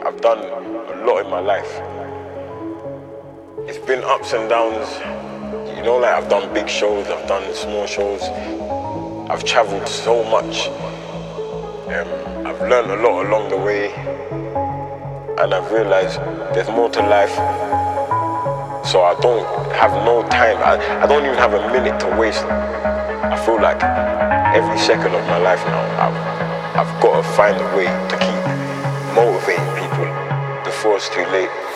I've done a lot in my life. It's been ups and downs. You know, like I've done big shows, I've done small shows. I've traveled so much. I've learned a lot along the way. And I've realized there's more to life. So I don't have no time. I don't even have a minute to waste. I feel like every second of my life now, I've got to find a way to keep motivating people before it's too late.